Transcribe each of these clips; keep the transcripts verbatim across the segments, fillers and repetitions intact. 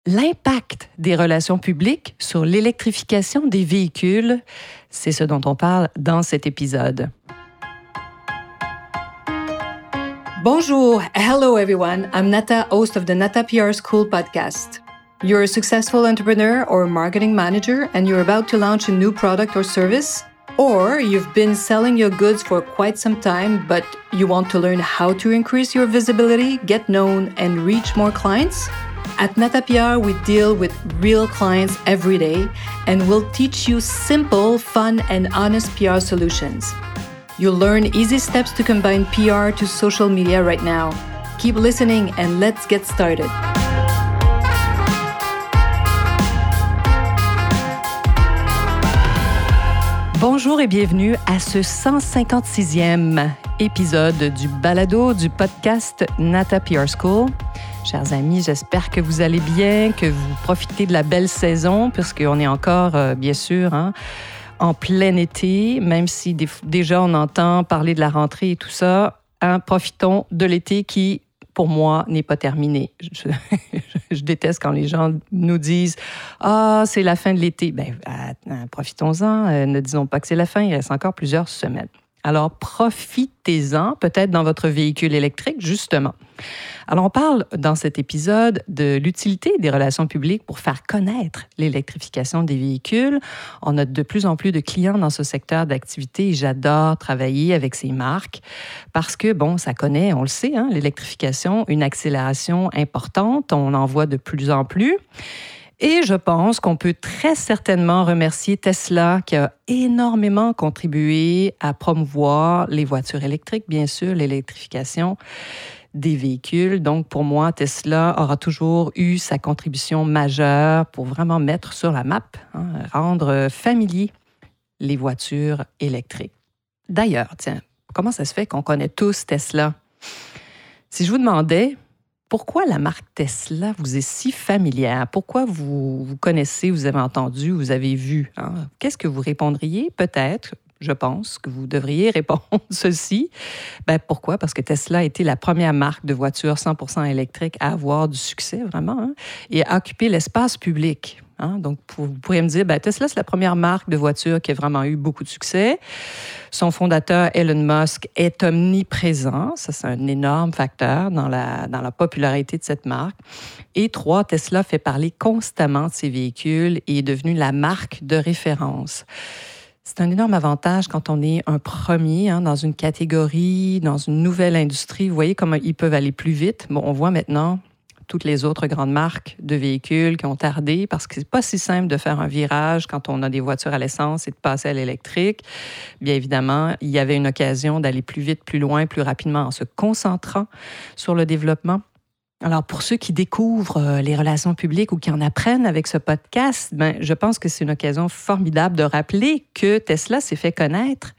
L'impact des relations publiques sur l'électrification des véhicules, c'est ce dont on parle dans cet épisode. Bonjour, hello everyone. I'm Nata, host of the Nata P R School podcast. You're a successful entrepreneur or marketing manager and you're about to launch a new product or service? Or you've been selling your goods for quite some time, but you want to learn how to increase your visibility, get known, and reach more clients? At Nata P R, we deal with real clients every day, and we'll teach you simple, fun, and honest P R solutions. You'll learn easy steps to combine P R to social media right now. Keep listening and let's get started. Bonjour et bienvenue à ce cent cinquante-sixième épisode du balado du podcast Nata P R School. Chers amis, j'espère que vous allez bien, que vous profitez de la belle saison, puisqu'on est encore, euh, bien sûr, hein, en plein été, même si des, déjà on entend parler de la rentrée et tout ça. Hein, profitons de l'été qui, pour moi, n'est pas terminé. Je, je déteste quand les gens nous disent « Ah, c'est la fin de l'été ». Bien, profitons-en. Euh, ne disons pas que c'est la fin, il reste encore plusieurs semaines. Alors, profitez-en, peut-être dans votre véhicule électrique, justement. Alors, on parle dans cet épisode de l'utilité des relations publiques pour faire connaître l'électrification des véhicules. On a de plus en plus de clients dans ce secteur d'activité et j'adore travailler avec ces marques parce que, bon, ça connaît, on le sait, hein, l'électrification, une accélération importante. On en voit de plus en plus. Et je pense qu'on peut très certainement remercier Tesla qui a énormément contribué à promouvoir les voitures électriques, bien sûr, l'électrification des véhicules. Donc, pour moi, Tesla aura toujours eu sa contribution majeure pour vraiment mettre sur la map, hein, rendre familier les voitures électriques. D'ailleurs, tiens, comment ça se fait qu'on connaît tous Tesla? Si je vous demandais pourquoi la marque Tesla vous est si familière? Pourquoi vous, vous connaissez, vous avez entendu, vous avez vu? Hein? Qu'est-ce que vous répondriez? Peut-être, je pense, que vous devriez répondre ceci. Ben, pourquoi? Parce que Tesla a été la première marque de voitures cent pour cent électriques à avoir du succès, vraiment, hein, et à occuper l'espace public. Hein? Donc, pour, vous pourriez me dire, ben, Tesla, c'est la première marque de voiture qui a vraiment eu beaucoup de succès. Son fondateur, Elon Musk, est omniprésent. Ça, c'est un énorme facteur dans la, dans la popularité de cette marque. Et trois, Tesla fait parler constamment de ses véhicules et est devenue la marque de référence. C'est un énorme avantage quand on est un premier hein, dans une catégorie, dans une nouvelle industrie. Vous voyez comment ils peuvent aller plus vite. Bon, on voit maintenant toutes les autres grandes marques de véhicules qui ont tardé parce que c'est pas si simple de faire un virage quand on a des voitures à l'essence et de passer à l'électrique. Bien évidemment, il y avait une occasion d'aller plus vite, plus loin, plus rapidement en se concentrant sur le développement. Alors, pour ceux qui découvrent les relations publiques ou qui en apprennent avec ce podcast, ben, je pense que c'est une occasion formidable de rappeler que Tesla s'est fait connaître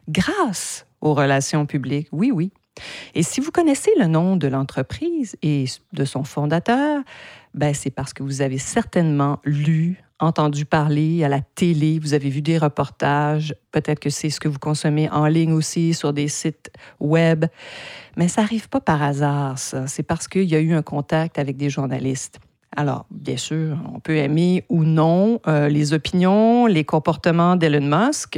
grâce aux relations publiques. Oui, oui. Et si vous connaissez le nom de l'entreprise et de son fondateur, ben c'est parce que vous avez certainement lu, entendu parler à la télé, vous avez vu des reportages, peut-être que c'est ce que vous consommez en ligne aussi, sur des sites web. Mais ça n'arrive pas par hasard, ça. C'est parce qu'il y a eu un contact avec des journalistes. Alors, bien sûr, on peut aimer ou non euh, les opinions, les comportements d'Elon Musk,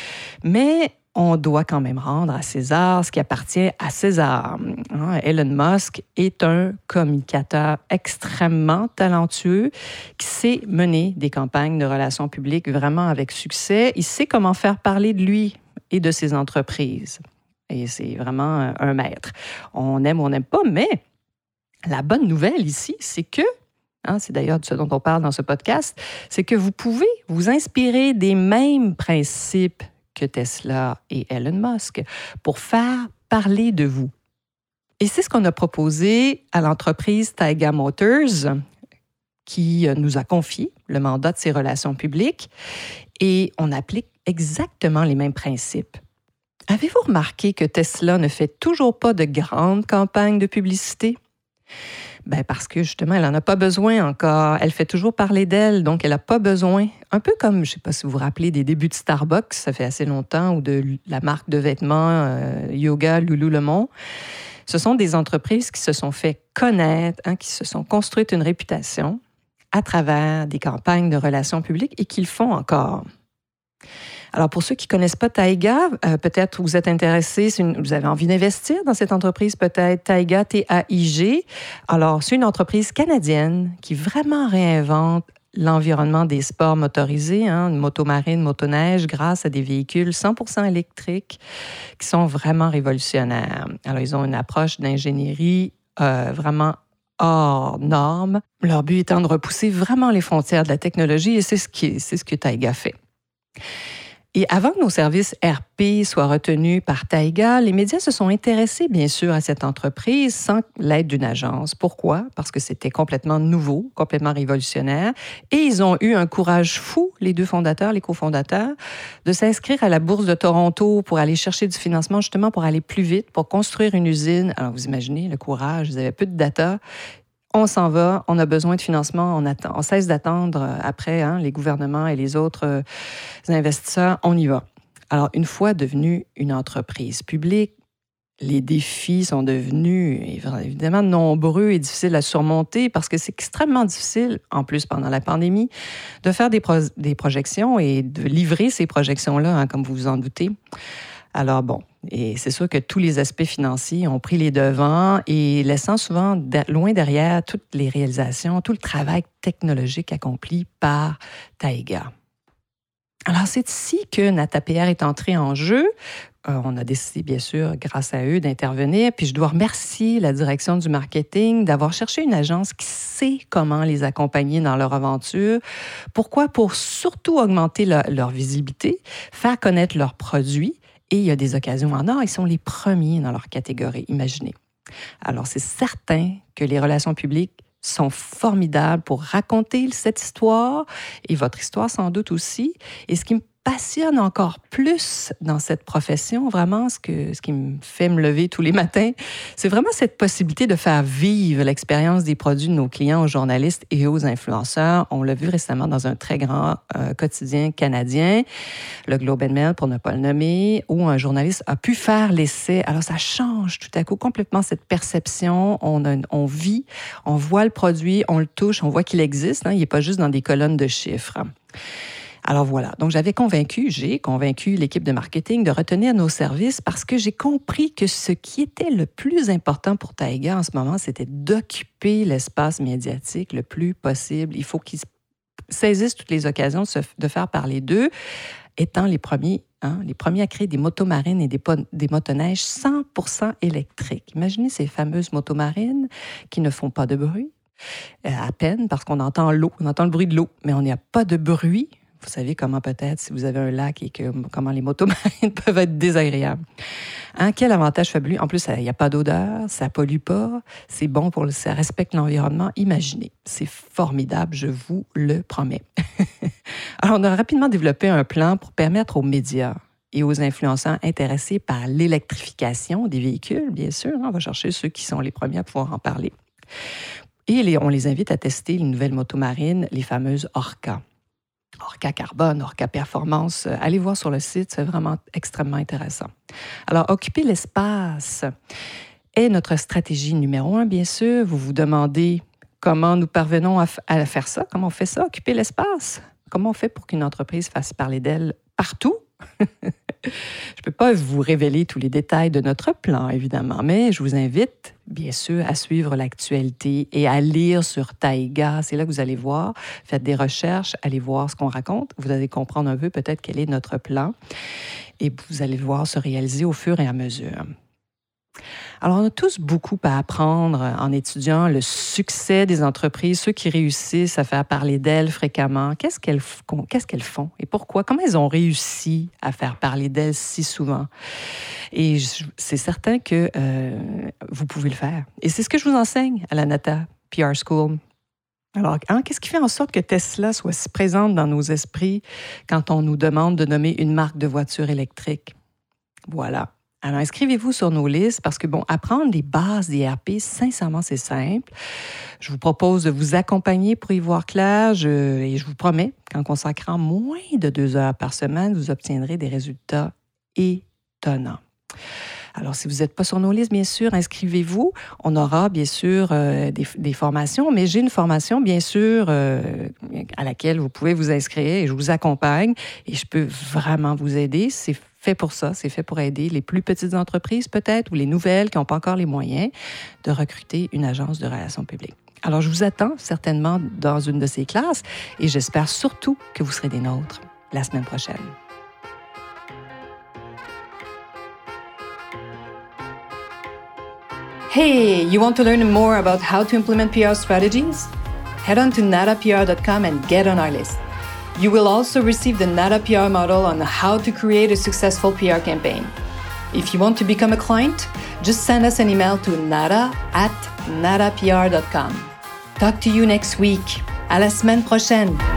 mais on doit quand même rendre à César ce qui appartient à César. Hein, Elon Musk est un communicateur extrêmement talentueux qui sait mener des campagnes de relations publiques vraiment avec succès. Il sait comment faire parler de lui et de ses entreprises. Et c'est vraiment un maître. On aime ou on n'aime pas, mais la bonne nouvelle ici, c'est que, hein, c'est d'ailleurs de ce dont on parle dans ce podcast, c'est que vous pouvez vous inspirer des mêmes principes que Tesla et Elon Musk pour faire parler de vous. Et c'est ce qu'on a proposé à l'entreprise Taiga Motors qui nous a confié le mandat de ses relations publiques et on applique exactement les mêmes principes. Avez-vous remarqué que Tesla ne fait toujours pas de grandes campagnes de publicité? Ben parce que justement, elle n'en a pas besoin encore. Elle fait toujours parler d'elle, donc elle n'a pas besoin. Un peu comme, je ne sais pas si vous vous rappelez des débuts de Starbucks, ça fait assez longtemps, ou de la marque de vêtements euh, Yoga Lululemon. Ce sont des entreprises qui se sont fait connaître, hein, qui se sont construites une réputation à travers des campagnes de relations publiques et qu'ils font encore. Alors, pour ceux qui ne connaissent pas Taiga, euh, peut-être vous êtes intéressés, une, vous avez envie d'investir dans cette entreprise, peut-être Taiga, T A I G. Alors, c'est une entreprise canadienne qui vraiment réinvente l'environnement des sports motorisés, hein, motomarine, motoneige, grâce à des véhicules cent pour cent électriques qui sont vraiment révolutionnaires. Alors, ils ont une approche d'ingénierie euh, vraiment hors norme. Leur but étant de repousser vraiment les frontières de la technologie et c'est ce, qui, c'est ce que Taiga fait. Et avant que nos services R P soient retenus par Taiga, les médias se sont intéressés, bien sûr, à cette entreprise sans l'aide d'une agence. Pourquoi? Parce que c'était complètement nouveau, complètement révolutionnaire. Et ils ont eu un courage fou, les deux fondateurs, les cofondateurs, de s'inscrire à la Bourse de Toronto pour aller chercher du financement, justement pour aller plus vite, pour construire une usine. Alors, vous imaginez le courage, ils avaient peu de data. On s'en va, on a besoin de financement, on, attend, on cesse d'attendre après hein, les gouvernements et les autres euh, investisseurs, on y va. Alors, une fois devenue une entreprise publique, les défis sont devenus évidemment nombreux et difficiles à surmonter parce que c'est extrêmement difficile, en plus pendant la pandémie, de faire des, pro- des projections et de livrer ces projections-là, hein, comme vous vous en doutez. Alors bon, et c'est sûr que tous les aspects financiers ont pris les devants et laissant souvent de, loin derrière toutes les réalisations, tout le travail technologique accompli par Taiga. Alors c'est ici que NataPR est entré en jeu. Euh, on a décidé, bien sûr, grâce à eux, d'intervenir. Puis je dois remercier la direction du marketing d'avoir cherché une agence qui sait comment les accompagner dans leur aventure. Pourquoi? Pour surtout augmenter la, leur visibilité, faire connaître leurs produits. Et il y a des occasions en or, ils sont les premiers dans leur catégorie, imaginez. Alors, c'est certain que les relations publiques sont formidables pour raconter cette histoire, et votre histoire sans doute aussi. Et ce qui me passionne encore plus dans cette profession, vraiment, ce, que, ce qui me fait me lever tous les matins, c'est vraiment cette possibilité de faire vivre l'expérience des produits de nos clients aux journalistes et aux influenceurs. On l'a vu récemment dans un très grand euh, quotidien canadien, le Globe and Mail, pour ne pas le nommer, où un journaliste a pu faire l'essai. Alors, ça change tout à coup complètement cette perception. On, a, on vit, on voit le produit, on le touche, on voit qu'il existe. Hein, il n'est pas juste dans des colonnes de chiffres. Alors voilà, donc j'avais convaincu, j'ai convaincu l'équipe de marketing de retenir nos services parce que j'ai compris que ce qui était le plus important pour Taiga en ce moment, c'était d'occuper l'espace médiatique le plus possible. Il faut qu'ils saisissent toutes les occasions de, se, de faire parler d'eux, étant les premiers, hein, les premiers à créer des motomarines et des, des motoneiges cent pour cent électriques. Imaginez ces fameuses motomarines qui ne font pas de bruit, à peine parce qu'on entend l'eau, on entend le bruit de l'eau, mais on n'a pas de bruit. Vous savez comment peut-être, si vous avez un lac et que, comment les motomarines peuvent être désagréables. Hein, quel avantage fabuleux. En plus, il n'y a pas d'odeur, ça ne pollue pas, c'est bon, pour le, ça respecte l'environnement. Imaginez, c'est formidable, je vous le promets. Alors, on a rapidement développé un plan pour permettre aux médias et aux influenceurs intéressés par l'électrification des véhicules, bien sûr. On va chercher ceux qui sont les premiers à pouvoir en parler. Et les, on les invite à tester les nouvelles motomarines, les fameuses Orca. Orca Carbone, Orca Performance. Allez voir sur le site, c'est vraiment extrêmement intéressant. Alors, occuper l'espace est notre stratégie numéro un, bien sûr. Vous vous demandez comment nous parvenons à, f- à faire ça, comment on fait ça, occuper l'espace. Comment on fait pour qu'une entreprise fasse parler d'elle partout? Je ne peux pas vous révéler tous les détails de notre plan, évidemment, mais je vous invite, bien sûr, à suivre l'actualité et à lire sur Taiga. C'est là que vous allez voir. Faites des recherches, allez voir ce qu'on raconte. Vous allez comprendre un peu peut-être quel est notre plan et vous allez le voir se réaliser au fur et à mesure. Alors, on a tous beaucoup à apprendre en étudiant le succès des entreprises, ceux qui réussissent à faire parler d'elles fréquemment. Qu'est-ce qu'elles, qu'est-ce qu'elles font et pourquoi? Comment elles ont réussi à faire parler d'elles si souvent? Et je, c'est certain que euh, vous pouvez le faire. Et c'est ce que je vous enseigne à la Nata P R School. Alors, hein, qu'est-ce qui fait en sorte que Tesla soit si présente dans nos esprits quand on nous demande de nommer une marque de voiture électrique? Voilà. Alors, inscrivez-vous sur nos listes parce que, bon, apprendre les bases des R P, sincèrement, c'est simple. Je vous propose de vous accompagner pour y voir clair je, et je vous promets qu'en consacrant moins de deux heures par semaine, vous obtiendrez des résultats étonnants. Alors, si vous n'êtes pas sur nos listes, bien sûr, inscrivez-vous. On aura, bien sûr, euh, des, des formations, mais j'ai une formation, bien sûr, euh, à laquelle vous pouvez vous inscrire et je vous accompagne et je peux vraiment vous aider. C'est fait pour ça, c'est fait pour aider les plus petites entreprises, peut-être, ou les nouvelles qui n'ont pas encore les moyens de recruter une agence de relations publiques. Alors, je vous attends certainement dans une de ces classes et j'espère surtout que vous serez des nôtres la semaine prochaine. Hey, you want to learn more about how to implement P R strategies? Head on to nata P R dot com and get on our list. You will also receive the Nata P R model on how to create a successful P R campaign. If you want to become a client, just send us an email to nata at nata P R dot com. Talk to you next week. À la semaine prochaine.